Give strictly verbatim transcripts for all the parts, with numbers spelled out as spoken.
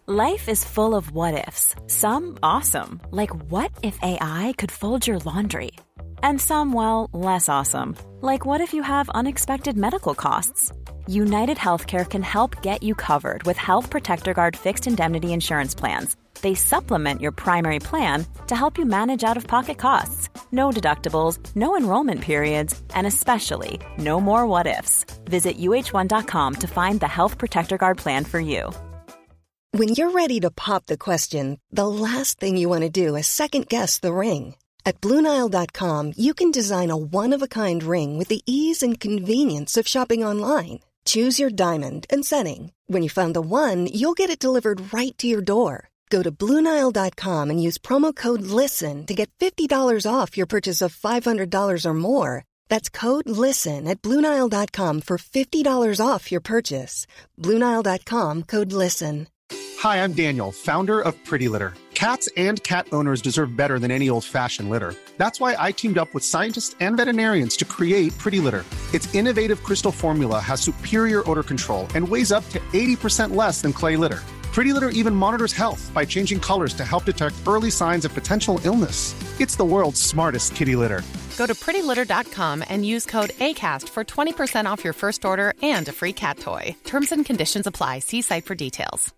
Life is full of what-ifs. Some awesome, like what if A I could fold your laundry? And some, well, less awesome, like what if you have unexpected medical costs? United Healthcare can help get you covered with Health Protector Guard fixed indemnity insurance plans. They supplement your primary plan to help you manage out-of-pocket costs. No deductibles, no enrollment periods, and especially no more what-ifs. Visit U H one dot com to find the Health Protector Guard plan for you. When you're ready to pop the question, the last thing you want to do is second-guess the ring. At Blue Nile dot com, you can design a one-of-a-kind ring with the ease and convenience of shopping online. Choose your diamond and setting. When you find the one, you'll get it delivered right to your door. Go to Blue Nile dot com and use promo code LISTEN to get fifty dollars off your purchase of five hundred dollars or more. That's code LISTEN at Blue Nile dot com for fifty dollars off your purchase. Blue Nile dot com, code LISTEN. Hi, I'm Daniel, founder of Pretty Litter. Cats and cat owners deserve better than any old-fashioned litter. That's why I teamed up with scientists and veterinarians to create Pretty Litter. Its innovative crystal formula has superior odor control and weighs up to eighty percent less than clay litter. Pretty Litter even monitors health by changing colors to help detect early signs of potential illness. It's the world's smartest kitty litter. Go to pretty litter dot com and use code ACAST for twenty percent off your first order and a free cat toy. Terms and conditions apply. See site for details.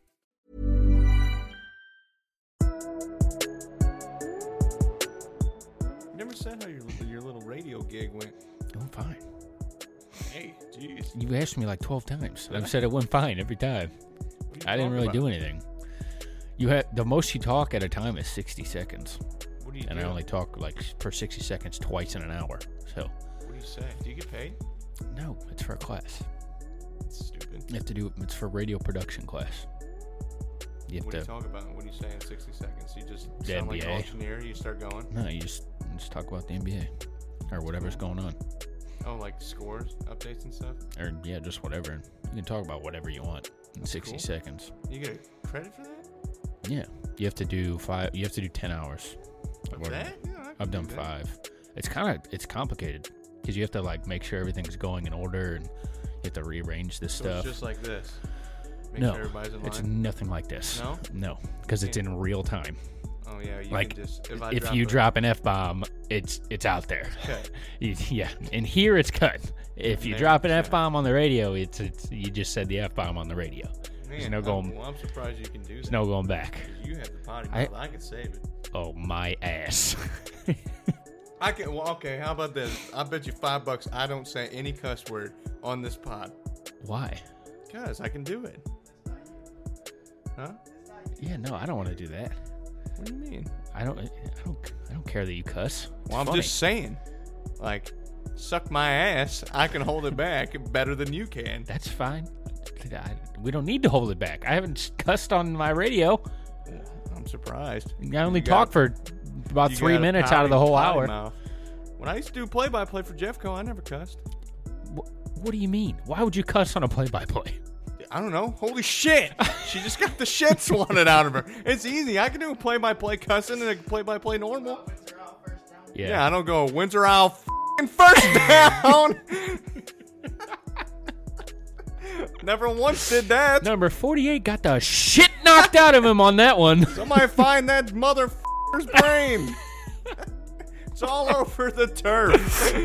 You never said how your, your little radio gig went. I'm fine. Hey, jeez. You asked me like twelve times. I've said it went fine every time. I didn't really about? do anything. You had the most you talk at a time is sixty seconds. What do you and do? I only talk like for sixty seconds twice in an hour. So. What do you say? Do you get paid? No, it's for a class. That's stupid. You have to do it's for radio production class. You have what to, do you talk about? What do you say in sixty seconds? You just the sound N B A. like an auctioneer. You start going. No, you just you just talk about the N B A or whatever's going on. Oh, like scores, updates, and stuff. Or yeah, just whatever. You can talk about whatever you want in That's sixty cool. seconds. You get credit for that? Yeah, you have to do five. You have to do ten hours. Of that? Yeah, I've done that. five. It's kind of it's complicated because you have to like make sure everything's going in order and you have to rearrange this so stuff. It's just like this. Make no, sure everybody's in line? It's nothing like this. No, no, because it's in real time. Oh yeah, you like can just, if, I if drop you a, drop an F bomb, it's it's out there. Cut. Yeah, and here it's cut. If and you drop an F bomb on the radio, it's, it's you just said the F bomb on the radio. Man, there's no going. I'm, well, I'm surprised you can do that. There's no going back. You have the potty I, mouth. I can save it. Oh my ass. I can. Well, okay. How about this? I bet you five bucks. I don't say any cuss word on this pod. Why? Because I can do it. Huh? Yeah, no, I don't want to do that. What do you mean? I don't. I don't. I don't care that you cuss. It's well, I'm funny. just saying. Like, suck my ass. I can hold it back better than you can. That's fine. I, we don't need to hold it back. I haven't cussed on my radio. I'm surprised. I only you talk got, for about three minutes potty, out of the whole hour. Mouth. When I used to do play-by-play for Jeffco, I never cussed. What, what do you mean? Why would you cuss on a play-by-play? I don't know. Holy shit. She just got the shit swatted out of her. It's easy. I can do a play-by-play cussing and a play-by-play normal. Yeah. Yeah, I don't go, Windsor Isle f***ing first down. Never once did that. Number forty-eight got the shit knocked out of him on that one. Somebody find that motherfucker's brain. It's all over the turf.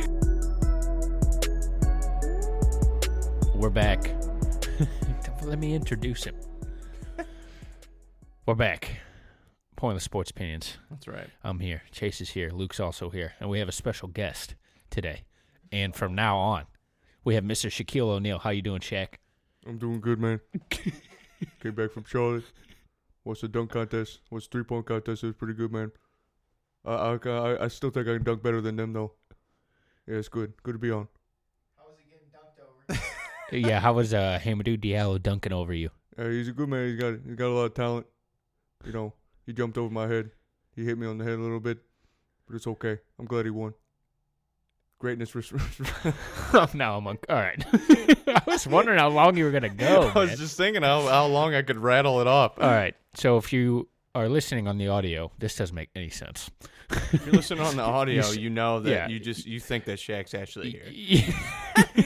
We're back. Let me introduce him. We're back. Pointless Sports Opinions. That's right. I'm here. Chase is here. Luke's also here. And we have a special guest today. And from now on, we have Mister Shaquille O'Neal. How you doing, Shaq? I'm doing good, man. Came back from Charlotte. Watched the dunk contest. Watched the three-point contest. It was pretty good, man. I, I, I, I still think I can dunk better than them, though. Yeah, it's good. Good to be on. How was he getting dunked over? Yeah, how was uh, Hamidou Diallo dunking over you? Uh, he's a good man. He's got he's got a lot of talent. You know, he jumped over my head. He hit me on the head a little bit, but it's okay. I'm glad he won. Greatness. Oh, now I'm on. All right. I was wondering how long you were gonna go. I was man. just thinking how how long I could rattle it off. All right. So if you are listening on the audio, this doesn't make any sense. If you're listening on the audio, you know that yeah. you just you think that Shaq's actually here. Yeah.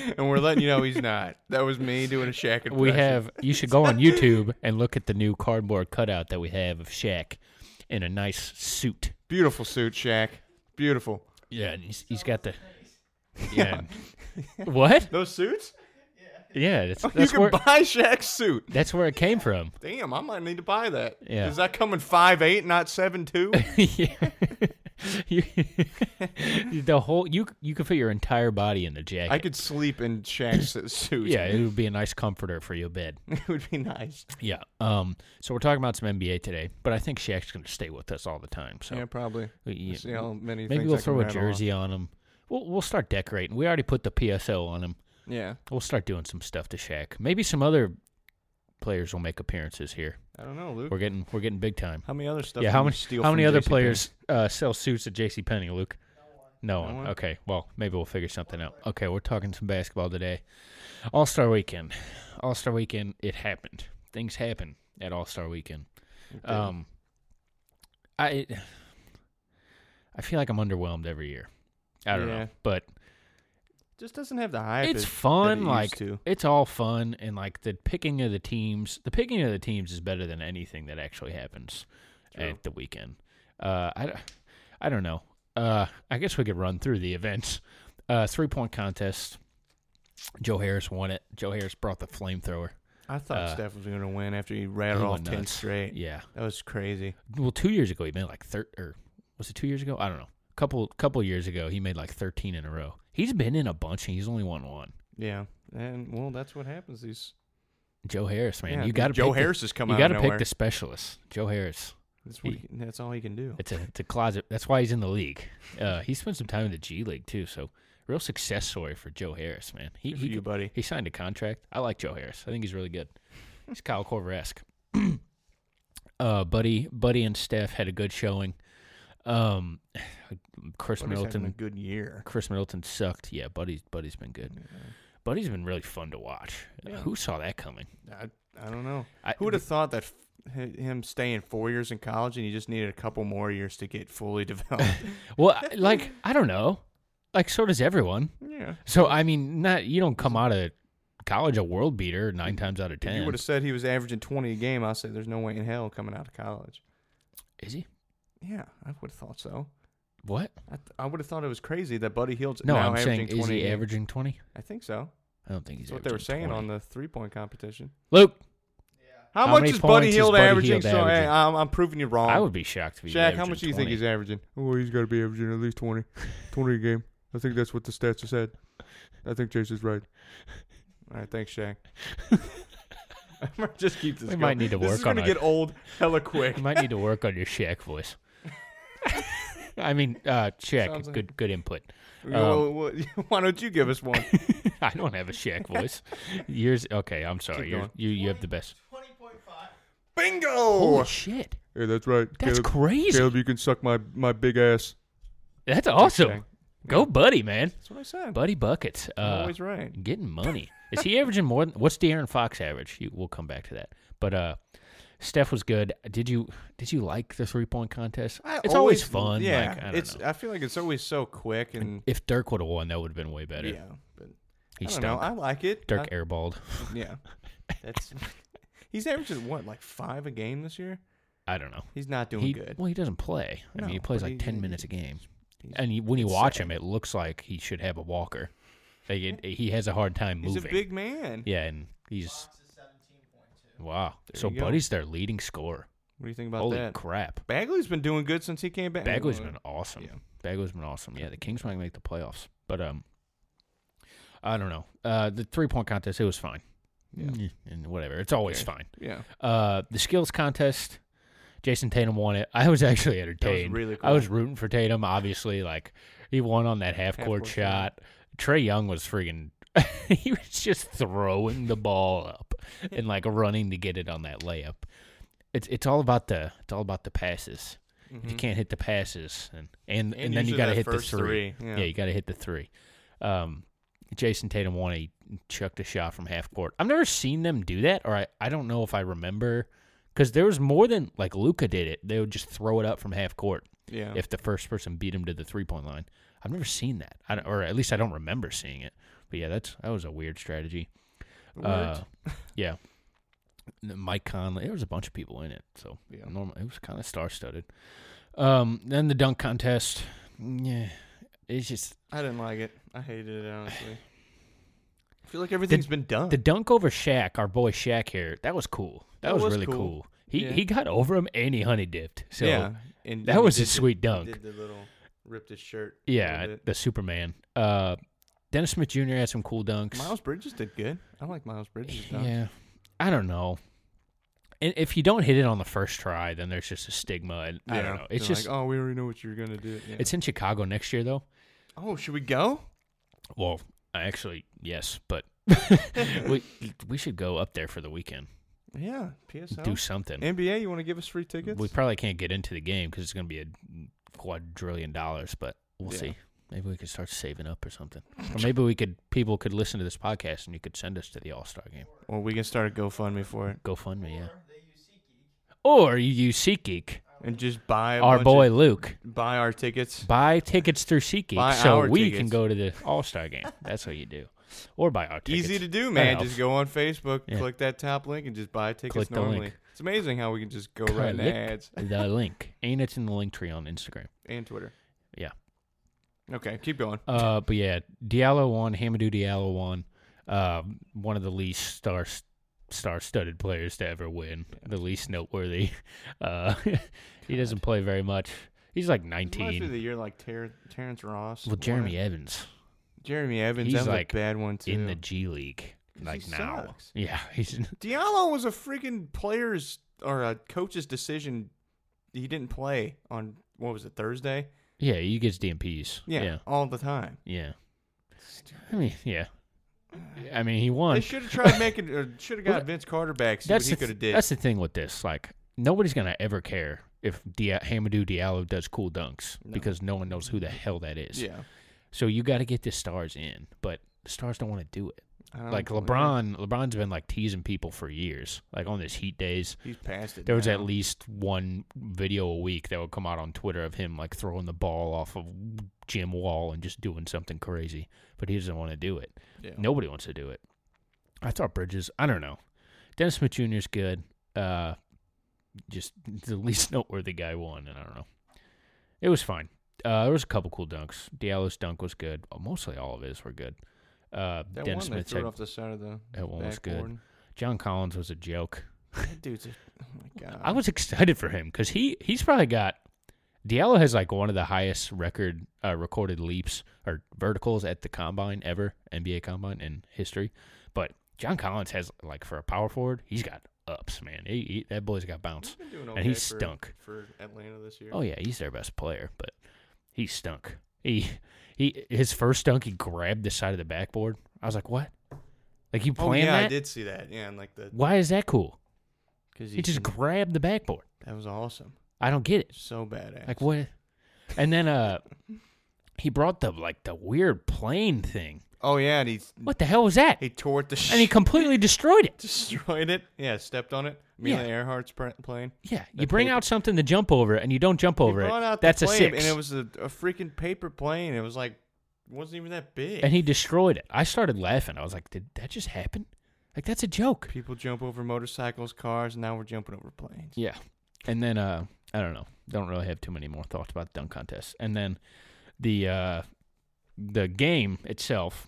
and we're letting you know he's not. That was me doing a Shaq impression. We have. You should go on YouTube and look at the new cardboard cutout that we have of Shaq in a nice suit. Beautiful suit, Shaq. Beautiful. Yeah, and he's he's got the. Yeah. What? Those suits? Yeah, that's, Oh, that's you where can buy Shaq's suit. that's where it came from. Damn, I might need to buy that. Yeah. Does that come in five eight, not seven two? Yeah. You- the whole you you could fit your entire body in the jacket. I could sleep in Shaq's suit. Yeah, it would be a nice comforter for your bed. It would be nice. Yeah. Um. So we're talking about some N B A today, but I think Shaq's going to stay with us all the time. So Yeah, probably. we- See how many maybe things we'll I can throw a rattle jersey on him. We'll we'll start decorating. We already put the P S O on him. off. Yeah. We'll start doing some stuff to Shaq. Maybe some other players will make appearances here. I don't know, Luke. We're getting we're getting big time. How many other stuff? Yeah. can How you many steal how from many other JCPenney? players uh, sell suits at JCPenney, Luke? No one. No one? Okay. Well, maybe we'll figure something out. Okay, we're talking some basketball today. All Star Weekend. All Star Weekend. It happened. Things happen at All Star Weekend. Okay. Um, I I feel like I'm underwhelmed every year. I don't Yeah. know, but Just doesn't have the hype. it's it- fun. that it Like used to. it's all fun, and like the picking of the teams. The picking of the teams is better than anything that actually happens True. at the weekend. Uh, I, I don't know. Uh, I guess we could run through the events. Uh, three point contest. Joe Harris won it. Joe Harris brought the flamethrower. I thought uh, Steph was going to win after he rattled He off went ten nuts. straight. Yeah. That was crazy. Well, two years ago he made like thir- or was it two years ago? I don't know. Couple couple years ago he made like thirteen in a row. He's been in a bunch and he's only won one. Yeah, and well, that's what happens. These Joe Harris, man, yeah, you got to Joe pick Harris the, has come You out got of to pick nowhere. the specialist, Joe Harris. That's, what he- he, that's all he can do. It's a it's a closet. That's why he's in the league. Uh, he spent some time in the G League too. So real success story for Joe Harris, man. He Good for he, you, buddy. he signed a contract. I like Joe Harris. I think he's really good. He's Kyle Korver-esque. uh, Buddy, Buddy, and Steph had a good showing. Um, Chris Buddy's having a Middleton. good year. Chris Middleton sucked. Yeah, Buddy's Buddy's been good. Buddy's been really fun to watch. Yeah. Who saw that coming? I, I don't know. I, Who would have thought that f- h- him staying four years in college and he just needed a couple more years to get fully developed? Well, I- like I don't know. Like so does everyone. yeah. So I mean, not you don't come out of college a world beater nine times out of If you ten. would have said he was averaging twenty a game, I'll say there's no way in hell coming out of college. Is he? Yeah, I would have thought so. What? I, th- I would have thought it was crazy that Buddy Hield's No, now I'm averaging saying, is twenty. he a game. averaging twenty? I think so. I don't think he's. That's what they were averaging saying twenty. on the three-point competition. Luke, How, How much many is Buddy points is Hield Buddy averaging? Hield So hey, averaging? I'm, I'm proving you wrong. I would be shocked if he. Shaq, how much do you think he's averaging? Oh, he's got to be averaging at least twenty. twenty a game. I think that's what the stats have said. I think Chase is right. All right, thanks, Shaq. I might just keep this We going. might need to this work is on gonna it. get old hella quick. You might need to work on your Shaq voice. I mean, uh, Shaq, Sounds like- good good input. Well, well, why don't you give us one? I don't have a Shaq voice. Yours, okay. I'm sorry. Keep You're, going. you you have the best. twenty point five. Bingo! Holy shit, Yeah, that's right. that's Caleb, crazy. Caleb, you can suck my, my big ass. That's awesome. Shaq. Go, Buddy, man. That's what I said. Buddy buckets. I'm Uh, always right. Getting money. Is he averaging more than what's De'Aaron Fox average? You, we'll come back to that. But uh, Steph was good. Did you did you like the three point contest? I It's always fun. Yeah, like, I don't it's. know. I feel like it's always so quick and If Dirk would have won, that would have been way better. yeah. But he I don't know. stunk. I like it. Dirk I- airballed. Yeah, that's. He's averaging what, like five a game this year? I don't know. He's not doing He, good. well, he doesn't play. I No, mean, he plays but like he- ten he- minutes a game, He's- and he, when you it's watch sad. him, it looks like he should have a walker. Like it, he has a hard time He's moving. a big man. Yeah, and he's Fox is seventeen point two. wow. There So you go. Buddy's their leading scorer. What do you think about Holy that? crap! Bagley's been doing good since he came back. Bagley's been awesome. Yeah. Bagley's been awesome. Yeah, the Kings might make the playoffs, but um, I don't know. Uh, the three point contest, it was fine. Yeah. Mm, and whatever, it's always Okay. fine. Yeah. Uh, the skills contest, Jason Tatum won it. I was actually entertained. really I cool. was rooting for Tatum. Obviously, like he won on that half court Half-court shot. Trey Young was freaking. He was just throwing the ball up and like running to get it on that layup. It's it's all about the it's all about the passes. If you Mhm. can't hit the passes, and and, and, And then you usually got to that hit the first three. three, yeah. Yeah, you got to hit the three. Um, Jason Tatum won. He chucked a shot from half court. I've never seen them do that, or I, I don't know if I remember, because there was more than like Luka did it. They would just throw it up from half court Yeah. if the first person beat him to the three point line. I've never seen that, I don't, or at least I don't remember seeing it. But yeah, that's that was a weird strategy. Weird. Uh, yeah, Mike Conley. There was a bunch of people in it, so Yeah. normal. It was kind of star-studded. Um, then the dunk contest. Yeah, it's just I didn't like it. I hated it, honestly. I feel like everything's been done. the dunk over Shaq, our boy Shaq here. That was cool. That, That was, was really cool. cool. He Yeah. he got over him and he honey dipped. So yeah. And that he was did a sweet the, dunk. He did the little, ripped his shirt. a yeah, little bit. the Superman. Uh, Dennis Smith Junior had some cool dunks. Miles Bridges did good. I like Miles Bridges' dunk. Yeah, I don't know. And if you don't hit it on the first try, then there's just a stigma, and I don't know. It's They're just like, oh, we already know what you're gonna do. Yeah. it's in Chicago next year, though. oh, should we go? Well, actually, yes, but we we should go up there for the weekend. Yeah, P S L. Do something. N B A, you want to give us free tickets? We probably can't get into the game because it's going to be a quadrillion dollars, but we'll Yeah. see. Maybe we could start saving up or something, or maybe we could. People could listen to this podcast and you could send us to the All Star game. Or we can start a GoFundMe for it GoFundMe, yeah. Or you use SeatGeek. and just buy a Our bunch boy of- Luke. buy our tickets. Buy tickets through SeatGeek Buy so our we tickets. can go to the All Star game. That's what you do. Or buy our tickets. Easy to do, That man. helps. Just go on Facebook, Yeah. click that top link, and just buy tickets Click the normally. link. It's amazing how we can just go right into Click ads the link. Ain't it in the link tree on Instagram? and Twitter. Yeah. Okay, keep going. Uh, but yeah, Diallo won. Hamidou Diallo won. Uh, one of the least star star-studded players to ever win. The least noteworthy. Uh, he doesn't play very much. He's like Reminds me of nineteen. the year like Ter- Terrence Ross. Well, Jeremy won it. Evans Jeremy Evans. he's that was like a bad one too. in the G League. 'Cause Like he now. sucks. Yeah, he's in, Diallo was a freaking player's or a coach's decision. He didn't play on what was it Thursday? yeah. He gets D M Ps. Yeah, yeah, all the time. yeah. I mean, yeah. I mean, he won. They should have tried making. Or should have got Well, Vince Carter back. See That's what he the could have th- did. That's the thing with this. Like, nobody's gonna ever care if Dia- Hamidou Diallo does cool dunks No. because no one knows who the hell that is. Yeah, So you got to get the stars in, but the stars don't want to do it. I don't Like believe it. LeBron, LeBron's been like teasing people for years. Like on his Heat days, He's past it. there was now. at least one video a week that would come out on Twitter of him like throwing the ball off of gym wall and just doing something crazy. But he doesn't want to do it. Yeah. Nobody wants to do it. I thought Bridges. I don't know. Dennis Smith Junior is good. Uh, just the least noteworthy guy won, and I don't know. It was fine. Uh, there was a couple cool dunks. Diallo's dunk was good. Oh, mostly all of his were good. Uh, That Dennis one they Smith threw had, it off the side of the that one was good. backboard. John Collins was a joke. That dude's a, oh my god. I was excited for him because he, he's probably got Diallo has like one of the highest record uh, recorded leaps or verticals at the combine ever, N B A combine in history. But John Collins has like for a power forward, he's got ups, man. He, he, that boy's got bounce. He's been doing and okay he for- stunk. for Atlanta this year. Oh yeah, he's their best player, but he stunk. He he his first dunk, he grabbed the side of the backboard. I was like, what? Like you Oh, playing yeah, that? I did see that. Yeah, and like the Why is that cool? because He just grabbed the backboard. that was awesome. I don't get it. So badass. Like what? And then uh, he brought the like the weird plane thing. Oh yeah, and he What the hell was that? he tore it to And he completely destroyed it. destroyed it. Yeah, stepped on it. Amelia Yeah. Earhart's pr- plane. Yeah, you The bring paper- out something to jump over, and you don't jump over he it. brought out the That's a plane, six. and it was a, a freaking paper plane. It was like it wasn't even that big. And he destroyed it. I started laughing. I was like, did that just happen? Like that's a joke. People jump over motorcycles, cars, and now we're jumping over planes. Yeah. And then uh I don't know. Don't really have too many more thoughts about the dunk contest. And then the uh the game itself.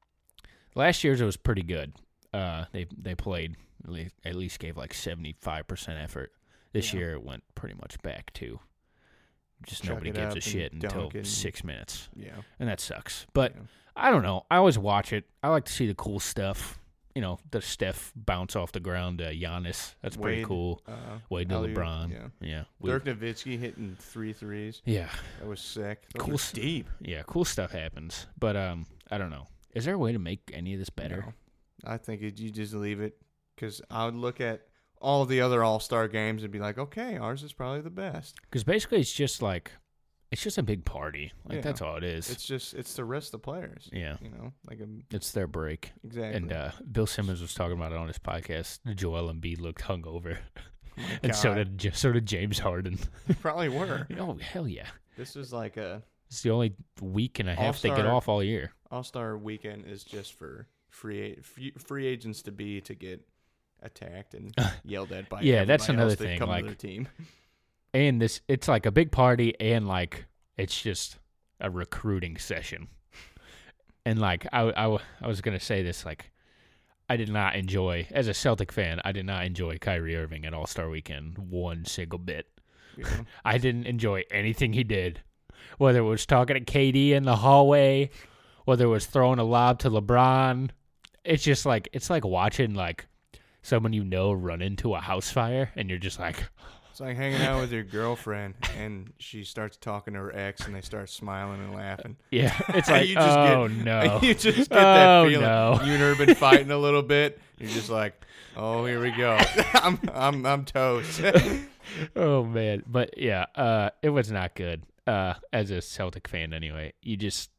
Last year's it was pretty good. Uh they they played at least, at least gave like seventy-five percent effort. This Yeah. year it went pretty much back to just Chuck nobody it gives up a shit and until dunk and- six minutes. Yeah. And that sucks. But Yeah. I don't know. I always watch it. I like to see the cool stuff. You know, the Steph bounce off the ground to Giannis. That's pretty Wade, cool. Uh, Wade to alley-oop, LeBron. Yeah. Yeah. We- Dirk Nowitzki hitting three threes. yeah. That was sick. Those Cool were s- deep. Yeah. Cool stuff happens. But um, I don't know. Is there a way to make any of this better? No. I think it, you just leave it because I would look at all the other All Star games and be like, okay, ours is probably the best. Because basically it's just like, it's just a big party. Like Yeah. that's all it is. It's just it's the rest of the players. yeah. You know, like a, It's their break. exactly. And uh, Bill Simmons was talking about it on his podcast. Joel Embiid looked hungover, Oh my and so God. did so did James Harden. They probably were. Oh hell yeah! This was like a It's the only week and a half they get All-Star- off all year. All-Star weekend is just for free free, free agents to be to get attacked and yelled at by Yeah, that's everybody another else that thing, come to like- their team. And this, it's like a big party, and like it's just a recruiting session. And like I, I, I was gonna say this, like I did not enjoy, as a Celtic fan, I did not enjoy Kyrie Irving at All Star Weekend one single bit. Yeah. I didn't enjoy anything he did, whether it was talking to K D in the hallway, whether it was throwing a lob to LeBron. It's just like it's like watching like someone you know run into a house fire, and you're just like. It's like hanging out with your girlfriend, and she starts talking to her ex, and they start smiling and laughing. Yeah, it's like, you just oh, get, no. You just get that Oh, feeling. no. You and her have been fighting a little bit. You're just like, oh, here we go. I'm, I'm, I'm toast. Oh, man. But, yeah, uh, it was not good. Uh, as a Celtic fan, anyway. You just,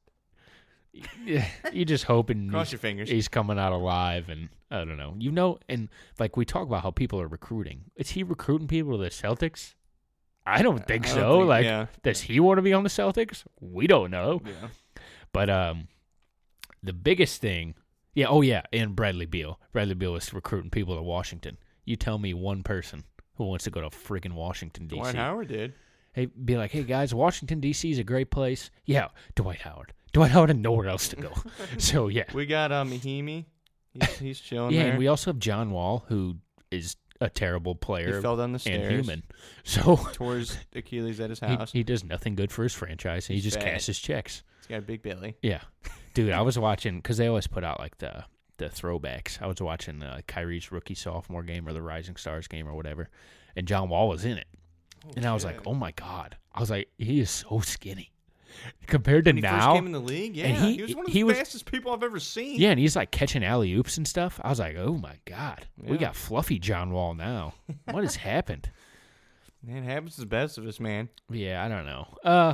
you just hoping Cross he's, your fingers. he's coming out alive, and I don't know. You know, and like we talk about how people are recruiting. Is he recruiting people to the Celtics? I don't think I don't so. think- like, yeah. does he want to be on the Celtics? We don't know. Yeah. But um, the biggest thing, yeah, oh yeah, and Bradley Beal. Bradley Beal is recruiting people to Washington. You tell me one person who wants to go to freaking Washington, D C. Dwight Howard did. Hey, be like, hey guys, Washington D C is a great place. Yeah, Dwight Howard. Dwight Howard had nowhere else to go. So yeah, We got um, Mahimi. He's, he's chilling yeah, there. and we also have John Wall, who is a terrible he player fell down the and stairs. human. So Tore his Achilles at his he, house. he does nothing good for his franchise. He He's just fat. cashes checks. He's got a big belly. Yeah, dude, I was watching because they always put out like the the throwbacks. I was watching uh, Kyrie's rookie sophomore game or the Rising Stars game or whatever, and John Wall was in it, Oh, and I was like, shit. oh my god, I was like, he is so skinny compared to When he now. first came in the league, yeah, and he- he, was one of he the was- fastest people I've ever seen. Yeah, and he's like catching alley oops and stuff. I was like, oh my god, we Yeah. got fluffy John Wall now. What has happened? Man, happens to the best of us, man. Yeah, I don't know. Uh,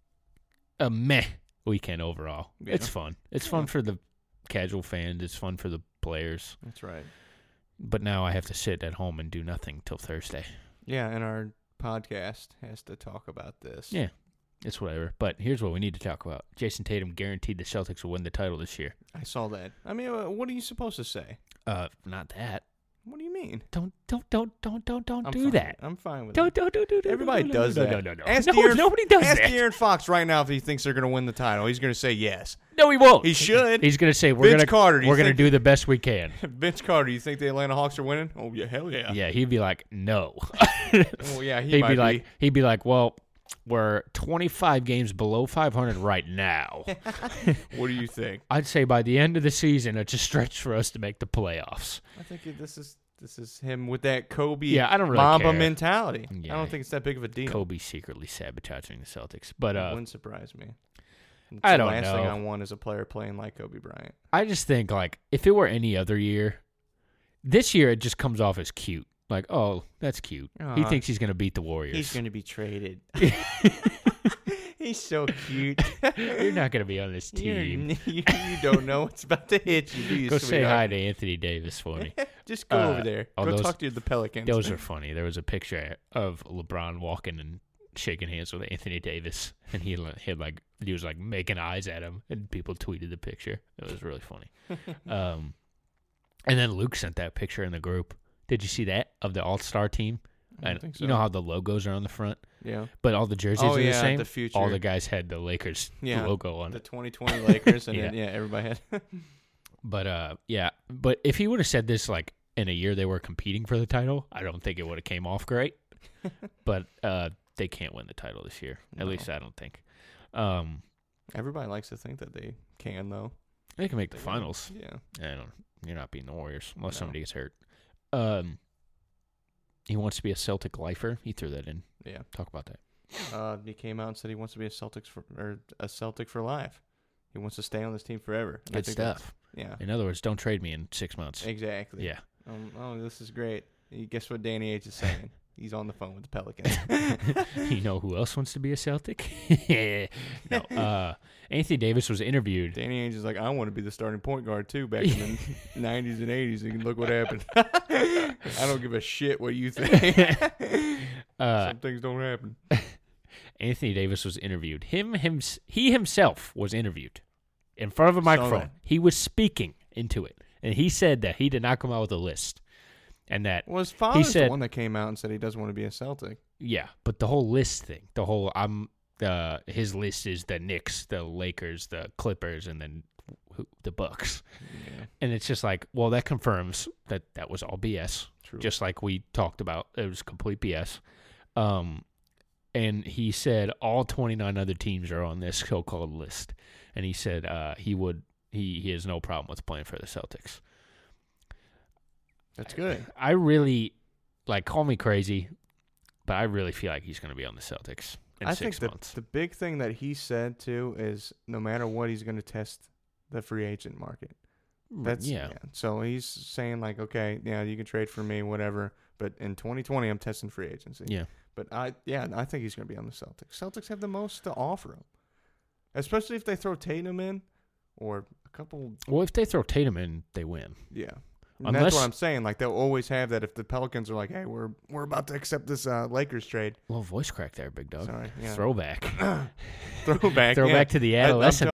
a meh weekend overall. Yeah. It's fun. It's fun Yeah. for the casual fans. It's fun for the players. That's right. But now I have to sit at home and do nothing till Thursday. Yeah, and our podcast has to talk about this. Yeah, it's whatever. But here's what we need to talk about. Jason Tatum guaranteed the Celtics will win the title this year. I saw that. I mean, uh, what are you supposed to say? Uh, not that. What do you mean? Don't don't don't don't don't don't I'm do fine. that. I'm fine with Don't it. don't don't do that. Everybody no, no, does no, that. No, no, no. Ask no, De'Aaron- nobody does Ask that. De'Aaron Fox right now if he thinks they're going to win the title. He's going to say yes. No, he won't. He should. He's gonna say we're Vince gonna Carter, do you we're gonna think- do the best we can. Vince Carter, you think the Atlanta Hawks are winning? Oh, yeah, hell yeah. Yeah, he'd be like, no. Well, yeah, he he'd might be be. like, he'd be like, well, we're twenty-five games below five hundred right now. What do you think? I'd say by the end of the season, it's a stretch for us to make the playoffs. I think it- this is this is him with that Kobe Yeah, I don't really Mamba care. mentality. Yeah. I don't think it's that big of a deal. Kobe secretly sabotaging the Celtics, but It uh, wouldn't surprise me. It's I the don't last thing know. I want is a player playing like Kobe Bryant. I just think like if it were any other year, this year it just comes off as cute. Like, oh, that's cute. He Aw. thinks he's gonna beat the Warriors. He's going to be traded. He's so cute. You're not gonna be on this You're- team. You, you don't know what's about to hit you, do you, Go say sweetheart? hi to Anthony Davis for me. Just go Uh, over there. oh, Go those- talk to the Pelicans. Those are funny. There was a picture of LeBron walking and shaking hands with Anthony Davis, and he li- had like he was like making eyes at him, and people tweeted the picture. It was really funny. um, and then Luke sent that picture in the group. Did you see that of the All Star team? I don't And think you know so. how the logos are on the front, Yeah. but all the jerseys Oh, are the yeah, same. the future. All the guys had the Lakers Yeah, logo on The it. twenty twenty Lakers, and Yeah. then, yeah, everybody had. But uh, yeah. But if he would have said this like in a year they were competing for the title, I don't think it would have came off great. But uh, they can't win the title this year. At No. least I don't think. Um, Everybody likes to think that they can, though. they can make the They- finals. Yeah. I don't. You're not beating the Warriors unless No. somebody gets hurt. Um, he wants to be a Celtic lifer. He threw that in. Yeah. Talk about that. Uh, he came out and said he wants to be a Celtics for or a Celtic for life. He wants to stay on this team forever. And I Good think that's- stuff. Yeah. In other words, don't trade me in six months. Exactly. Yeah. Um, oh, this is great. You- Guess what Danny H is saying? He's on the phone with the Pelicans. You know who else wants to be a Celtic? No. Uh, Anthony Davis was interviewed. Danny Ainge is like, I want to be the starting point guard too back in the nineties and eighties. And look what happened. I don't give a shit what you think. Uh, Some things don't happen. Anthony Davis was interviewed. Him, him, he himself was interviewed in front of a microphone. that. He was speaking into it, and he said that he did not come out with a list, and that Well, his father's said- the one that came out and said he doesn't want to be a Celtic. yeah, but the whole list thing, the whole I'm uh, his list is the Knicks, the Lakers, the Clippers, and then who, the Bucks, Yeah, and it's just like, well, that confirms that that was all B S. true. Just like we talked about, it was complete B S. Um, and he said all twenty-nine other teams are on this so-called list, and he said uh, he would he he has no problem with playing for the Celtics. That's good. I really like call me crazy, but I really feel like he's going to be on the Celtics in I six think the, months. the big thing that he said, too, is no matter what, he's going to test the free agent market. That's yeah. So he's saying, like, okay, yeah, you can trade for me, whatever, but in twenty twenty, I'm testing free agency. Yeah. But, I yeah, I think he's going to be on the Celtics. Celtics have the most to offer him, especially if they throw Tatum in or a couple. Well, if they throw Tatum in, they win. Yeah. And Unless- that's what I'm saying. Like, they'll always have that if the Pelicans are like, hey, we're we're about to accept this uh, Lakers trade. A little voice crack there, big dog. Sorry. Yeah. Throwback. Throwback. Throwback yeah. to the I- I'm adolescent.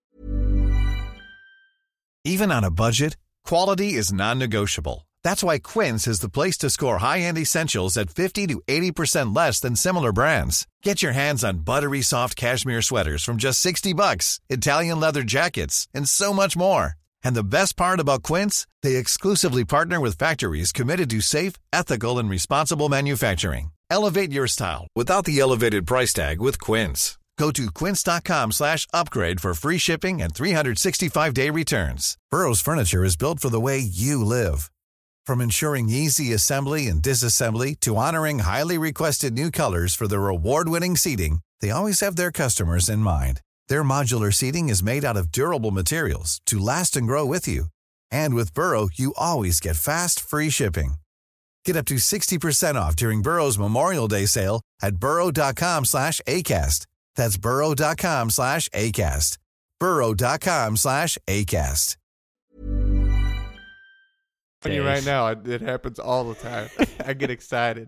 Even on a budget, quality is non-negotiable. That's why Quince is the place to score high-end essentials at fifty to eighty percent less than similar brands. Get your hands on buttery soft cashmere sweaters from just sixty bucks, Italian leather jackets, and so much more. And the best part about Quince, they exclusively partner with factories committed to safe, ethical, and responsible manufacturing. Elevate your style without the elevated price tag with Quince. Go to quince.com slash upgrade for free shipping and three sixty-five day returns. Burrow's furniture is built for the way you live. From ensuring easy assembly and disassembly to honoring highly requested new colors for their award-winning seating, they always have their customers in mind. Their modular seating is made out of durable materials to last and grow with you. And with Burrow, you always get fast, free shipping. Get up to sixty percent off during Burrow's Memorial Day sale at burrow.com slash ACAST. That's burrow.com slash ACAST. burrow.com slash ACAST. telling you right now, it, it happens all the time. I get excited.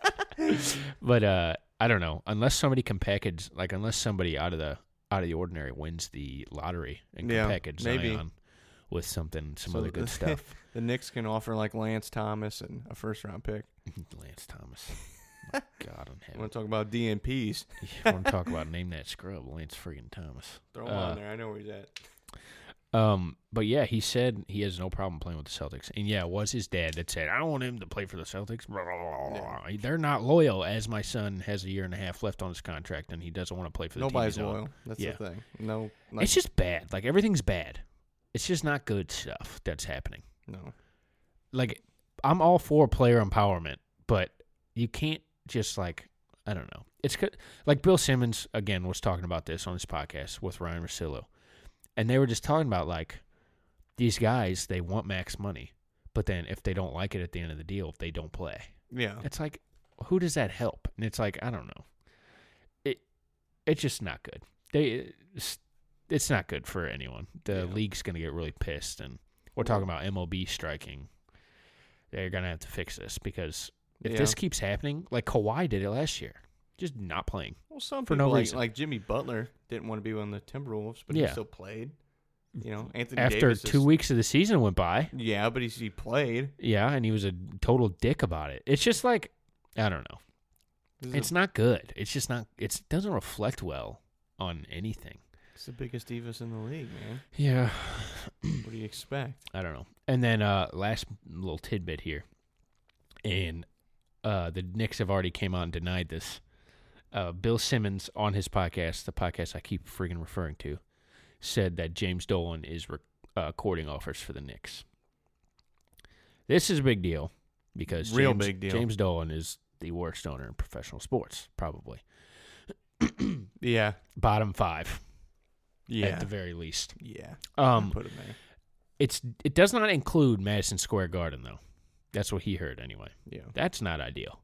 But uh, I don't know. Unless somebody can package, like unless somebody out of the out of the ordinary wins the lottery and can Yeah, package maybe. Zion with something, some So other good the- stuff. The Knicks can offer like Lance Thomas and a first round pick. Lance Thomas. My God in I heaven. want to talk about D N Ps. I want to talk about name that scrub, Lance friggin' Thomas. Throw him Uh, on there. I know where he's at. Um, but yeah, he said he has no problem playing with the Celtics, and yeah, it was his dad that said, "I don't want him to play for the Celtics." Blah, blah, blah, blah. They're not loyal, as my son has a year and a half left on his contract, and he doesn't want to play for the Nobody's team he's on. loyal. That's Yeah. the thing. No. Like, It's just bad. Like everything's bad. It's just not good stuff that's happening. no. Like I'm all for player empowerment, but you can't just like I don't know. It's good. Like Bill Simmons again was talking about this on his podcast with Ryan Russillo, and they were just talking about like these guys they want max money, but then if they don't like it at the end of the deal, they don't play. Yeah. It's like who does that help? And it's like I don't know. It it's just not good. They it's, it's not good for anyone. The Yeah. league's gonna get really pissed, and we're talking about M L B striking. They're going to have to fix this because if Yeah. this keeps happening, like Kawhi did it last year, just not playing. Well, some for people no like, reason. like Jimmy Butler didn't want to be on the Timberwolves, but Yeah. he still played. You know, Anthony After Davis two is, weeks of the season went by, Yeah, but he, he played. yeah, and he was a total dick about it. It's just like, I don't know. This is It's a- not good. It's just not, it doesn't reflect well on anything. It's the biggest divas in the league, man. Yeah. What do you expect? I don't know. And then uh, last little tidbit here. And uh, the Knicks have already came out and denied this. Uh, Bill Simmons on his podcast, the podcast I keep friggin' referring to, said that James Dolan is re- uh, courting offers for the Knicks. This is a big deal because Real James, big deal. James Dolan is the worst owner in professional sports, probably. Yeah. Bottom five, Yeah. at the very least. Yeah. Um, Put him there. it's it does not include Madison Square Garden though. That's what he heard anyway. Yeah. That's not ideal.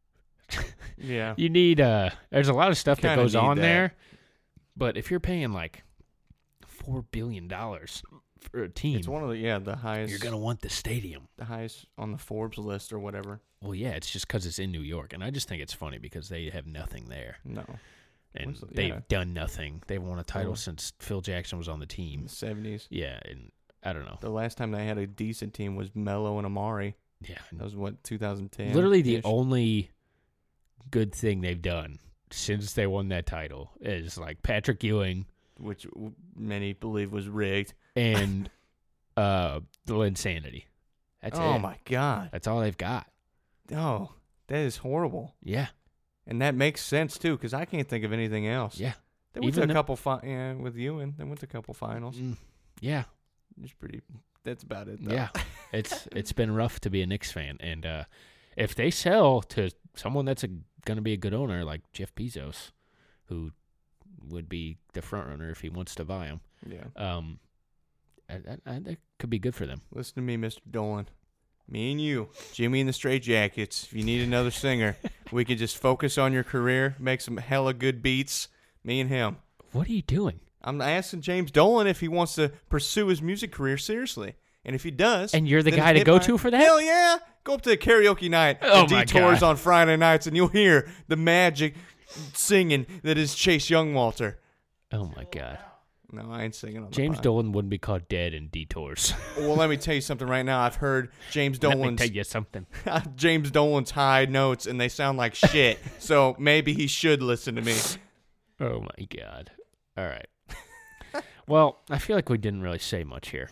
Yeah. You need uh there's a lot of stuff that Kinda goes need on that. there. But if you're paying like four billion dollars for a team, It's one of the yeah the highest. you're gonna want the stadium. the highest on the Forbes list or whatever. Well, yeah, it's just because it's in New York, and I just think it's funny because they have nothing there. No. and What's the- they've yeah. done nothing. They've won a title Oh. since Phil Jackson was on the In team. the seventies. Yeah, and I don't know. The last time they had a decent team was Melo and Amari. Yeah, That was what two thousand ten. literally the only good thing they've done since they won that title is like Patrick Ewing which w- many believe was rigged. and uh, the Linsanity. That's oh it. my god. That's all they've got. Oh, that is horrible. Yeah, And that makes sense too, because I can't think of anything else. yeah, They went Even to a the- couple fi- yeah, with Ewan. They went to a couple finals. Mm, yeah, It's pretty. That's about it. Though. yeah. It's it's been rough to be a Knicks fan, and uh, if they sell to someone that's going to be a good owner like Jeff Bezos, who would be the front runner if he wants to buy them, Yeah. um, I, I, I, that could be good for them. Listen to me, Mister Dolan. Me and you, Jimmy and the Straight Jackets. If you need another singer, we could just focus on your career, make some hella good beats. Me and him. What are you doing? I'm asking James Dolan if he wants to pursue his music career seriously. And if he does. And you're the then guy to hit go my- to for that? Hell yeah. Go up to a karaoke night Oh at my Detours God. on Friday nights, and you'll hear the magic singing that is Chase Youngwalter. Oh my God. No, I ain't singing on the James pod. Dolan wouldn't be caught dead in detours. Well, let me tell you something right now. I've heard James Let me Dolan's tell you something. James Dolan's high notes, and they sound like shit. So maybe he should listen to me. Oh my God. All right. Well, I feel like we didn't really say much here.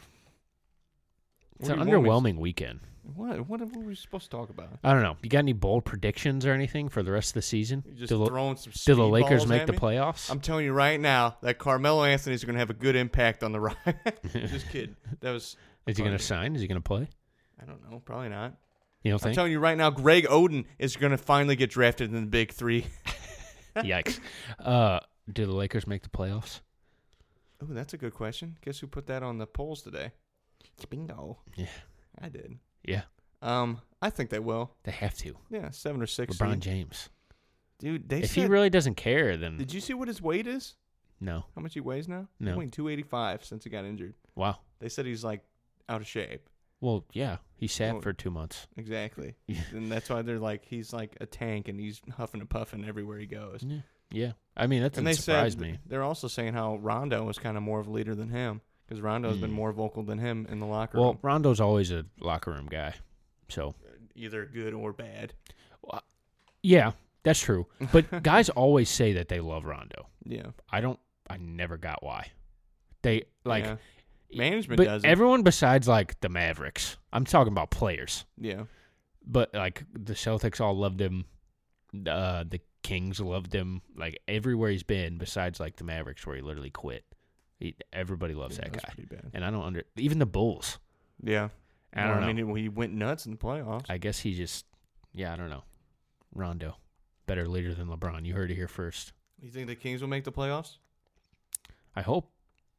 It's What an do you want me to- underwhelming weekend. What? What were we supposed to talk about? I don't know. You got any bold predictions or anything for the rest of the season? You just do, the- throwing some do the Lakers speedballs make at the me? playoffs? I'm telling you right now that Carmelo Anthony is going to have a good impact on the Rockets. Just kidding. That was. Is he going funny. to sign? Is he going to play? I don't know. Probably not. You don't I'm think? telling you right now, Greg Oden is going to finally get drafted in the Big Three. Yikes. Uh, do the Lakers make the playoffs? Oh, that's a good question. Guess who put that on the polls today? Bingo. Yeah. I did. Yeah. Um, I think they will. They have to. Yeah, seven or six. LeBron seed. James. Dude, they If said, he really doesn't care, then Did you see what his weight is? no. How much he weighs now? No. He's weighing two eighty-five since he got injured. Wow. They said he's like out of shape. Well, yeah. He sat Well, for two months. Exactly. Yeah. And that's why they're like he's like a tank and he's huffing and puffing everywhere he goes. Yeah. Yeah. I mean, that And doesn't they surprise said me. they're also saying how Rondo was kind of more of a leader than him because Rondo's been Mm. more vocal than him in the locker Well, room. Rondo's always a locker room guy. So, Either good or bad. yeah, that's true. But guys always say that they love Rondo. Yeah. I don't, I never got why. They, like, Yeah. Management but doesn't. everyone besides, like, the Mavericks. I'm talking about players. Yeah. But, like, the Celtics all loved him. Uh, the Kings loved him. Like, everywhere he's been besides, like, the Mavericks where he literally quit. He, everybody loves Yeah, that that's guy. pretty bad. And I don't under, even the Bulls. Yeah. I Well, don't know. I mean, he went nuts in the playoffs. I guess he just, yeah, I don't know. Rondo, better leader than LeBron. You heard it here first. You think the Kings will make the playoffs? I hope.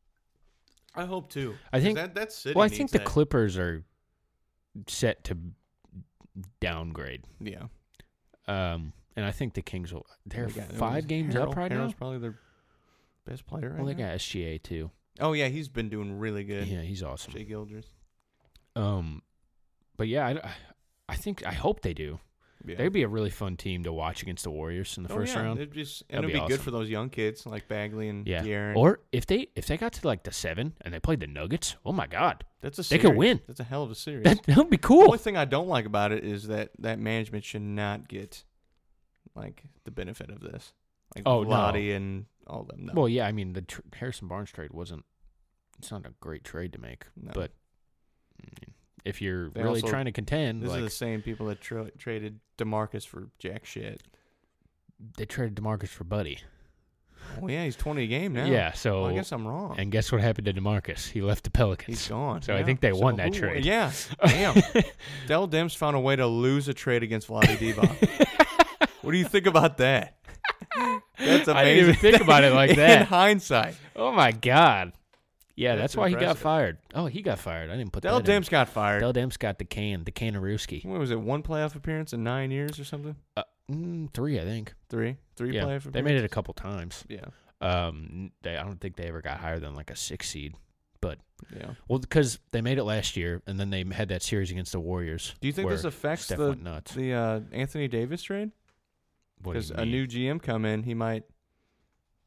I hope too. I 'Cause think- that that city. Well, I think needs the that. Clippers are set to downgrade. Yeah. Um, and I think the Kings will. They're They got- five games Harrell- up right Harrell's now. probably their best player right Well, they now. got S G A too. Oh yeah, he's been doing really good. Yeah, he's awesome. Shea Gilders. Um, but yeah, I, I think I hope they do. Yeah. They'd be a really fun team to watch against the Warriors in the Oh, first yeah. round. It'd just That'd and it'd be be, good awesome. for those young kids like Bagley and Yeah. De'Aaron. Or if they if they got to like the seven and they played the Nuggets, oh my God, that's a they series. could win. That's a hell of a series. that that would be The cool. only thing I don't like about it is that that management should not get like the benefit of this. Like Oh, no. Vlade and all them. No. Well, yeah, I mean the tr- Harrison Barnes trade wasn't. It's not a great trade to make, No. but mm, if you're They really also- trying to contend, This like is the same people that tra- traded DeMarcus for jack shit. they traded DeMarcus for Buddy. Oh yeah, he's twenty a game now. Yeah, so Well, I guess I'm wrong. and guess what happened to DeMarcus? He left the Pelicans. He's gone. So I yeah. think they won So that who- trade. Yeah. Damn. Dell Demps found a way to lose a trade against Vlade Divac. What do you think about that? That's amazing. I didn't even think about it like In that. hindsight. Oh my God. Yeah, That's that's, why he got impressive. fired. Oh, he got fired. I didn't put Dell that in. Demps got fired. Dell Demps got the can, the Canaruski. What was it? One playoff appearance in nine years or something? Uh, mm, three, I think. Three? Three yeah, playoff appearances? they made it a couple times. Yeah. Um, they, I don't think they ever got higher than like a six seed. But Yeah. well, because they made it last year, and then they had that series against the Warriors. Do you think where this affects Steph the went nuts? the uh, Anthony Davis trade? What do Because you a mean? new G M come in, he might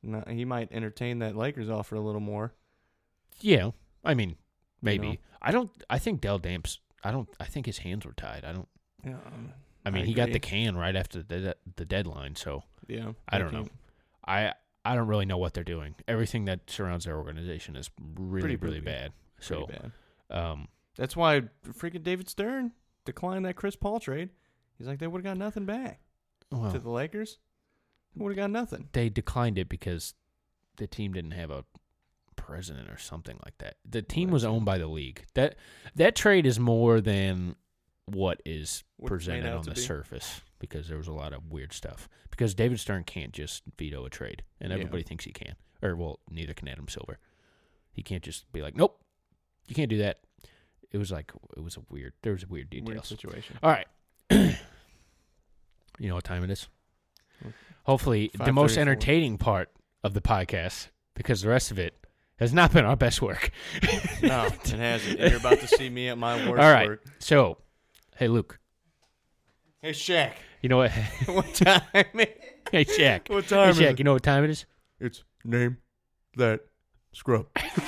No, he might entertain that Lakers offer a little more. Yeah, I mean, maybe. You know? I don't. I think Dell Damps. I don't. I think his hands were tied. I don't. Yeah, um, I mean, I he got agree. the can right after the de- the deadline, so Yeah, I don't know. can't- I I don't really know what they're doing. Everything that surrounds their organization is really Pretty really booby. bad. So, Pretty bad. um, That's why freaking David Stern declined that Chris Paul trade. He's like, they would have got nothing back well, to the Lakers. Would have got nothing. they declined it because the team didn't have a president or something like that. The team was owned by the league. That that trade is more than what is What it's made presented out on to the be. surface, because there was a lot of weird stuff. Because David Stern can't just veto a trade, and Yeah. everybody thinks he can. Or, well, neither can Adam Silver. He can't just be like, nope, you can't do that. It was like, it was a weird, there was weird details. Weird situation. All right. You know what time it is? Hopefully, the most five thirty-four. entertaining part of the podcast, because the rest of it has not been our best work. No, it hasn't. And you're about to see me at my worst All right. work. So, hey, Luke, Hey, Shaq. you know what? What time? Hey, Shaq. What time is Hey, Shaq, it? you know what time it is? It's name that scrub.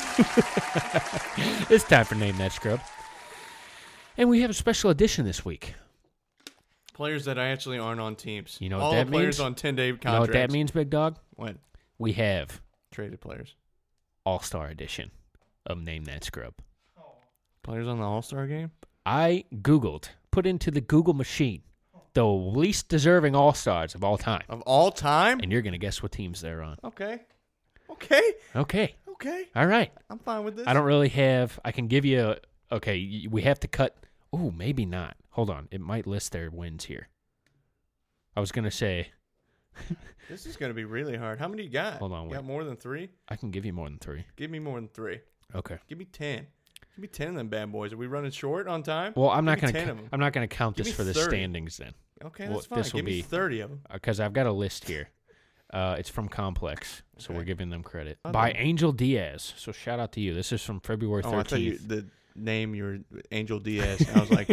It's time for Name That Scrub. And we have a special edition this week. Players that actually aren't on teams. You know what All that the players means? on ten-day contracts. You know what that means, big dog? What? We have Traded players. All-Star edition of Name That Scrub. Players on the All-Star game? I Googled, put into the Google machine, the least deserving All-Stars of all time. Of all time? And you're going to guess what teams they're on. Okay. Okay. Okay. Okay. All right. I'm fine with this. I don't really have, I can give you, a, okay, y- we have to cut, oh, maybe not. Hold on. It might list their wins here. I was going to say, This is going to be really hard. How many you got? Hold on, You wait. got more than three? I can give you more than three. Give me more than three. Okay. Give me ten. Give me ten of them bad boys. Are we running short on time? Well, I'm not Give me going ten to, of them. I'm not going to count Give this me for the thirty. standings then. Okay, well, that's fine. this will Give me be- thirty of them. Because I've got a list here. Uh, it's from Complex, so Okay. we're giving them credit. Oh, By no. Angel Diaz. So shout out to you. This is from February Oh, I thought you, thirteenth. the name you were Angel Diaz. I was like,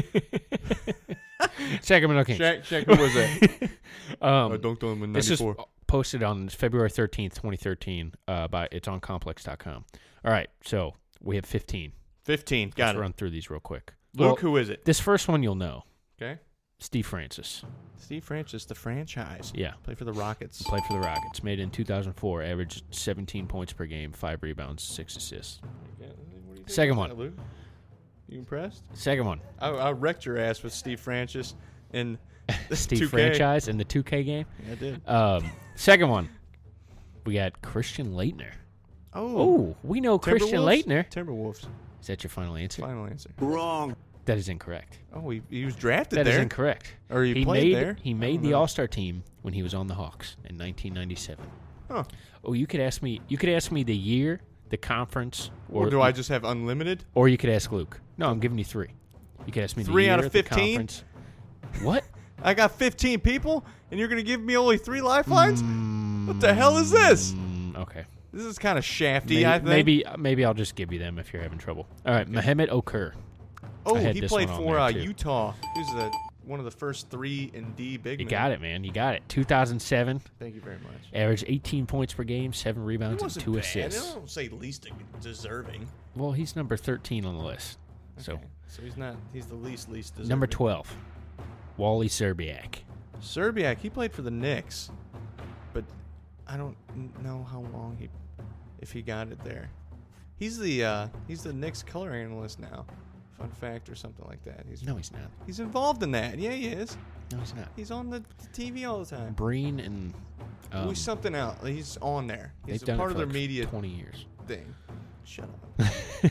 Sacramento Kings. check, check. Who was that? Um, I dunked on him in This is ninety-four. posted on February thirteenth, twenty thirteen. Uh, by it's on complex dot com. All right, so we have fifteen. fifteen. Got Let's it. run through these real quick. Luke, Well, who is it? this first one you'll know. Okay. Steve Francis. Steve Francis, the franchise. Yeah, Play for the Rockets. played for the Rockets. Made in two thousand four. Averaged seventeen points per game, five rebounds, six assists. Okay, what do you think Second about one. that, Luke? You impressed? Second one, I, I wrecked your ass with Steve Francis in the Steve two K. Franchise in the two K game. Yeah, I did. Um, second one, we got Christian Laettner. Oh, Oh, we know Christian Timberwolves? Laettner. Timberwolves. Is that your final answer? Final answer. That is incorrect. Oh, he, he was drafted That is there. incorrect. Or he played made, there? He I made don't the know. All-Star team when he was on the Hawks in nineteen ninety-seven. Huh. Oh, you could ask me. You could ask me the year, the conference, or Or do I just have unlimited? Or you could ask Luke. No, I'm giving you three. You could ask me Three the year, out of the fifteen? conference. What? I got fifteen people, and you're going to give me only three lifelines? What the hell is this? Mm, okay. This is kind of shafty, Maybe, I think. maybe maybe I'll just give you them if you're having trouble. All right, Mehmet Okur. Oh, I had he this played one on for there, uh, too. Utah. He was the, one of the first three and D big You men. got it, man. You got it. two thousand seven. Thank you very much. Averaged eighteen points per game, seven He rebounds, and wasn't two bad. assists. I don't say least deserving. Well, he's number thirteen on the list. So Okay. So he's not. He's the least least deserving. number twelve, Wally Serbiak. Serbiak. He played for the Knicks, but I don't n- know how long he, if he got it there. He's the uh, he's the Knicks color analyst now. Fun fact or something like that. He's No, he's not. he's involved in that. Yeah, he is. No, he's not. He's on the, the T V all the time. Breen and um, he's something else. He's on there. He's they've a done part it of for their like media twenty years. thing. Shut up.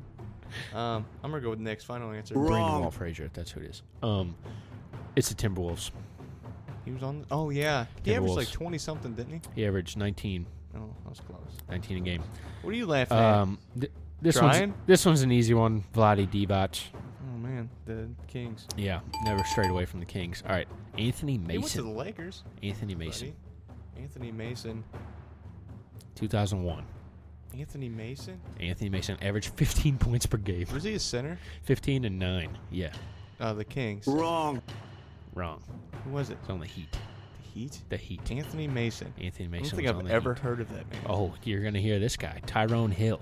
um, I'm gonna go with Knicks. Final answer. Brandon Wall Frazier, that's who it is. Um, it's the Timberwolves. He was on. Oh yeah, he averaged Timberwolves. like twenty something, didn't he? He averaged nineteen, Oh, that was close. nineteen a game. What are you laughing at? Um, th- this Trying? one's this one's an easy one. Vlade Divac. Oh man, the Kings. Yeah, never strayed away from the Kings. All right, Anthony He went to the Mason. Lakers. Anthony Mason, buddy. Anthony Mason. two thousand one. Anthony Mason. Anthony Mason averaged fifteen points per game. Was he a center? fifteen and nine. Yeah, Uh, the Kings. wrong. Who was it? It's on the Heat. The Heat? The Heat. Anthony Mason. Anthony I Mason. don't think was I've on the ever Heat. heard of that man. Oh, you're going to hear this guy, Tyrone Hill.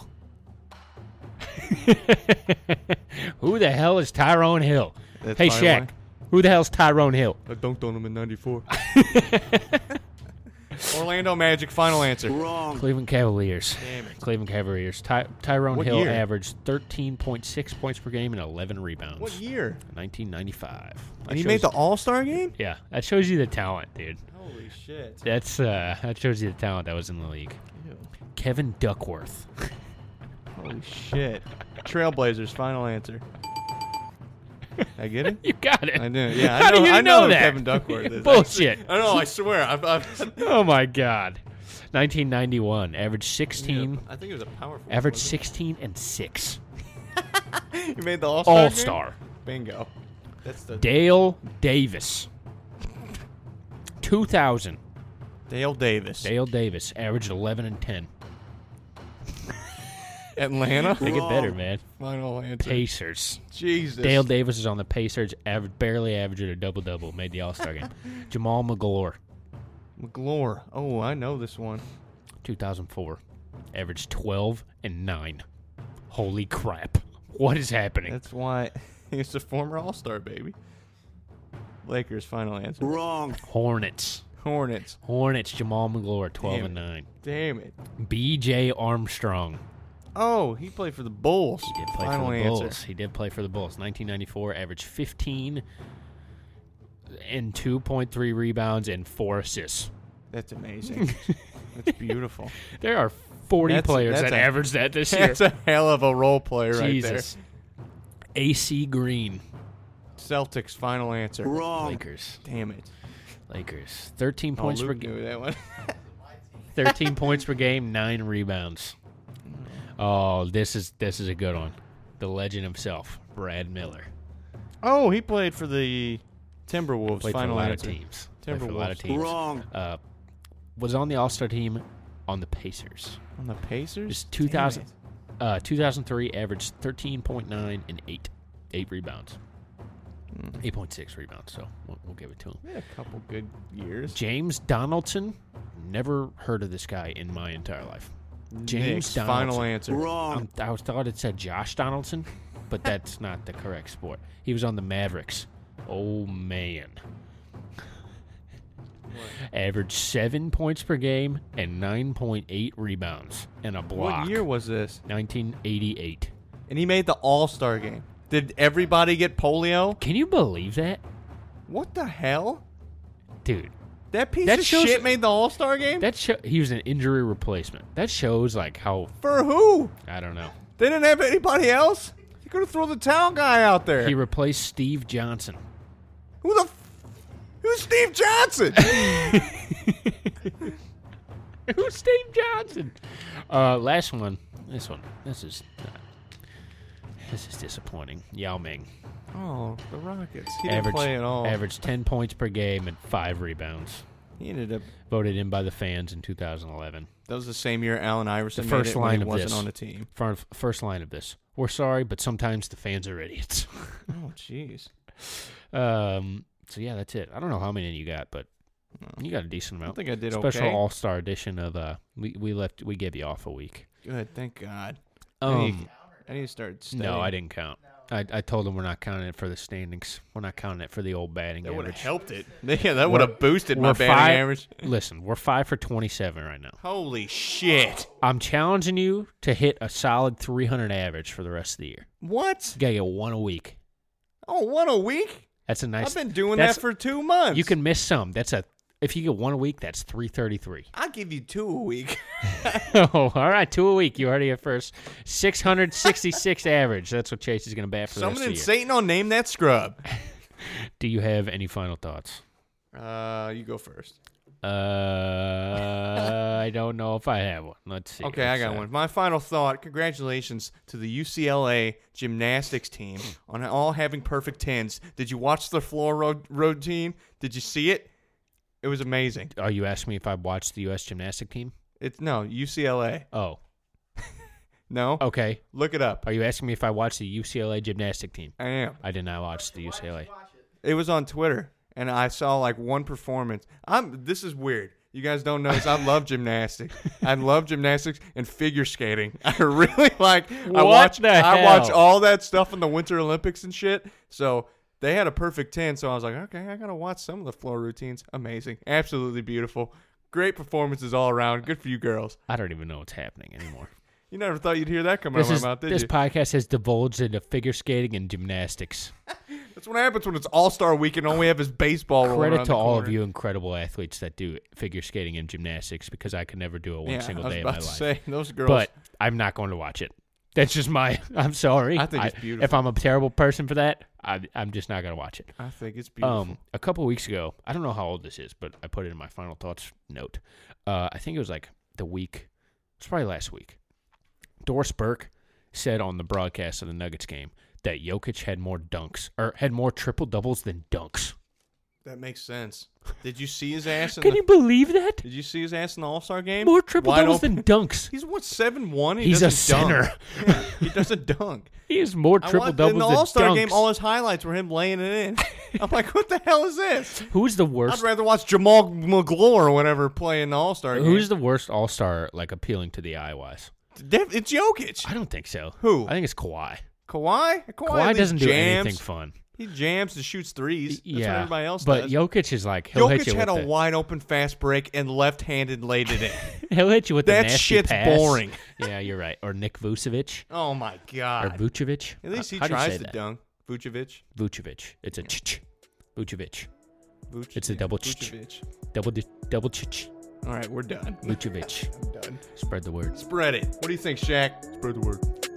Who the hell is Tyrone Hill? That's hey, my Shaq, line. who the hell's Tyrone Hill? I dunked on him in ninety-four. Orlando Magic, final answer. Cleveland Cavaliers. Damn it. Cleveland Cavaliers. Ty- Tyrone What Hill year? averaged thirteen point six points per game and eleven rebounds. What year? nineteen ninety-five. That And he shows- made the All-Star game? Yeah, that shows you the talent, dude. Holy shit. That's uh, that shows you the talent that was in the league. Ew. Kevin Duckworth. Holy shit. Trailblazers, final answer. I get it? You got it. I do. Yeah, I How know, do you I know know who that? Kevin Duckworth is. Bullshit. I don't know, I swear. I've, I've, Oh my God. nineteen ninety-one, averaged sixteen. I think it was a power forward. Average wasn't sixteen and six. it? You made the All-Star All game? star. Bingo. That's the Dale Davis. two thousand. Dale Davis. Dale Davis averaged eleven and ten. Atlanta? They get better, man. Final answer. Pacers. Jesus. Dale Davis is on the Pacers, average, barely averaged a double-double, made the All-Star game. Jamal McGlure, McGlure. Oh, I know this one. two thousand four, averaged twelve and nine. Holy crap. What is happening? That's why he's a former All-Star, baby. Lakers, final answer. Hornets. Hornets. Hornets, Jamal McGlure, twelve Damn and it. nine. Damn it. B J Armstrong. Oh, he played for the Bulls. He did play final for the answer. Bulls. He did play for the Bulls. nineteen ninety-four, averaged fifteen and two point three rebounds and four assists. That's amazing. That's beautiful. There are forty That's- players that's that a- average that this year. That's a hell of a role player right Jesus. A C Green. there. Celtics, final answer. Lakers. Damn it. Lakers. thirteen Oh, points per Luke game. knew that one. thirteen points per game, nine rebounds. Oh, this is this is a good one. The legend himself, Brad Miller. Oh, he played for the Timberwolves, Played for a final lot answer. of teams. Played for a Timberwolves. lot of teams. Wrong. Uh, was on the All-Star team on the Pacers. On the Pacers? Just two Damn thousand, it. uh, two thousand three, averaged thirteen point nine and eight, eight rebounds. Mm. eight point six rebounds, so we'll, we'll give it to him. He had a couple good years. James Donaldson. Never heard of this guy in my entire life. James Knicks, Donaldson. final answer. Um, I was thought it said Josh Donaldson, but that's not the correct sport. He was on the Mavericks. Oh, man. Averaged seven points per game and nine point eight rebounds and a block. What year was this? nineteen eighty-eight. And he made the All-Star game. Did everybody get polio? Can you believe that? What the hell? Dude. That piece That of shows- shit made the All-Star game? That show, he was an injury replacement. That shows like how For who? I don't know. They didn't have anybody else? You could have thrown the town guy out there. He replaced Steve Johnson. Who the f- Who's Steve Johnson? Who's Steve Johnson? Uh, last one. This one. This is uh, this is disappointing. Yao Ming. Oh, the Rockets. He average, didn't play at all. Averaged ten points per game and five rebounds. He ended up. Voted in by the fans in two thousand eleven. That was the same year Allen Iverson The first made it when line he of wasn't this. on the team. First, first line of this. We're sorry, but sometimes the fans are idiots. Oh, jeez. um. So yeah, that's it. I don't know how many you got, but No. you got a decent I amount. think I did Special okay. All Star edition of uh. We we left. We gave you off a week. Good, thank God. Um. I, need, I need to start studying. No, I didn't count. I, I told them we're not counting it for the standings. We're not counting it for the old batting That would have average. helped it. Yeah, that would have boosted my We're batting five- average. Listen, we're five for twenty-seven right now. Holy shit. I'm challenging you to hit a solid three hundred average for the rest of the year. What? You gotta get one a week. Oh, one a week? That's a nice. I've been doing that's- that for two months. You can miss some. That's a. If you get one a week, that's three thirty-three. I'll give you two a week. Oh, all right, two a week. You already at first. six hundred sixty-six average. That's what Chase is gonna bat for the Someone in rest of the year. Satan will name that scrub. Do you have any final thoughts? Uh, you go first. Uh, I don't know if I have one. Let's see. Okay, I Let's, got uh, one. My final thought, congratulations to the U C L A gymnastics team on all having perfect tens. Did you watch the floor ro- routine? Did you see it? It was amazing. Are you asking me if I watched the U S gymnastic team? It's no, U C L A. Oh, No? okay. Look it up. Are you asking me if I watched the U C L A gymnastic team? I am. I did not watch the U C L A. It was on Twitter. and I saw like one performance. I'm. This is weird. You guys don't know this. I love gymnastics. I love gymnastics and figure skating. I really like. What I watch. the I watch hell? all that stuff in the Winter Olympics and shit. So they had a perfect ten. So I was like, okay, I gotta watch some of the floor routines. Amazing, absolutely beautiful, great performances all around. Good for you girls. I don't even know what's happening anymore. You never thought you'd hear that come out This, of is, my mouth, did this you? podcast has divulged into figure skating and gymnastics. That's what happens when it's All-Star Weekend. All we have is baseball. rolling Credit around to the all corner. of you incredible athletes that do figure skating and gymnastics because I could never do it one Yeah, single I was day about of my to life. say those girls. But I'm not going to watch it. That's just my. I'm sorry. I think it's beautiful. If I'm a terrible person for that, I, I'm just not going to watch it. I think it's beautiful. Um, a couple weeks ago, I don't know how old this is, but I put it in my final thoughts note. Uh, I think it was like the week. It's probably last week. Doris Burke said on the broadcast of the Nuggets game that Jokic had more dunks or had more triple doubles than dunks. That makes sense. Did you see his ass? In Can the, you believe that? Did you see his ass in the All-Star game? More triple Wide doubles open. than dunks. He's what seven one. He He's a doesn't dunk. center. Yeah, he doesn't dunk. He has more I triple watched- doubles in the than All-Star dunks. game. All his highlights were him laying it in. I'm like, what the hell is this? Who's the I'd worst? rather watch Jamal McGlure or whatever play in the All-Star game. Who's the worst All Star like appealing to the eye wise? Def- It's Jokic. I don't think so. Who? I think it's Kawhi. Kawhi. Kawhi, Kawhi at least doesn't do jams. anything fun. He jams and shoots threes. That's what yeah, everybody else but does. Jokic is like he'll hit Jokic you had with a the, wide open fast break and left-handed laid it in. he'll hit you with That the nasty shit's pass. boring. Yeah, you're right. Or Nick Vucevic Oh my or god. Vucevic. At least he How do you tries say to that? dunk. Vucevic. Vucevic. It's a ch Vucevic. Vuce- It's a double ch- Vucevic. Double di- double ch All right, we're done. Vucevic. I'm done. Spread the word. Spread it. What do you think, Shaq? Spread the word.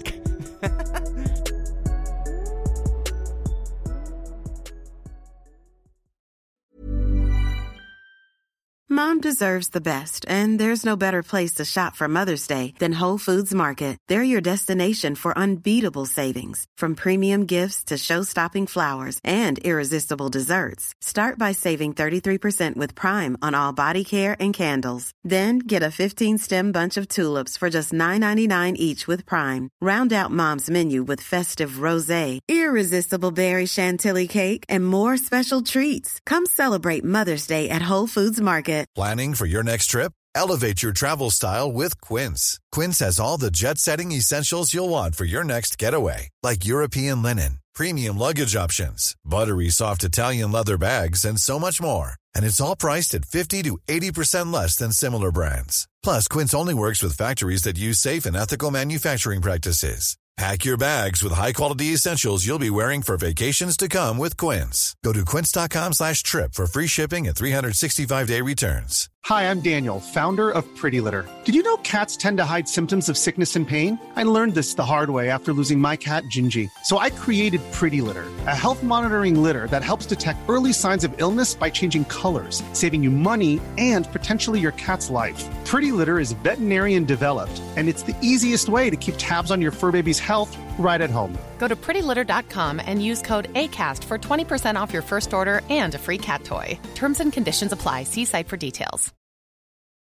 Mom deserves the best, and there's no better place to shop for Mother's Day than Whole Foods Market. They're your destination for unbeatable savings, from premium gifts to show-stopping flowers and irresistible desserts. Start by saving thirty-three percent with Prime on all body care and candles. Then get a fifteen-stem bunch of tulips for just nine ninety-nine each with Prime. Round out Mom's menu with festive rosé, irresistible berry chantilly cake, and more special treats. Come celebrate Mother's Day at Whole Foods Market. Planning for your next trip? Elevate your travel style with Quince. Quince has all the jet-setting essentials you'll want for your next getaway, like European linen, premium luggage options, buttery soft Italian leather bags, and so much more. And it's all priced at fifty to eighty percent less than similar brands. Plus, Quince only works with factories that use safe and ethical manufacturing practices. Pack your bags with high-quality essentials you'll be wearing for vacations to come with Quince. Go to quince.com slash trip for free shipping and three sixty-five day returns. Hi, I'm Daniel, founder of Pretty Litter. Did you know cats tend to hide symptoms of sickness and pain? I learned this the hard way after losing my cat, Gingy. So I created Pretty Litter, a health monitoring litter that helps detect early signs of illness by changing colors, saving you money and potentially your cat's life. Pretty Litter is veterinarian developed, and it's the easiest way to keep tabs on your fur baby's health right at home. Go to pretty litter dot com and use code ACAST for twenty percent off your first order and a free cat toy. Terms and conditions apply. See site for details.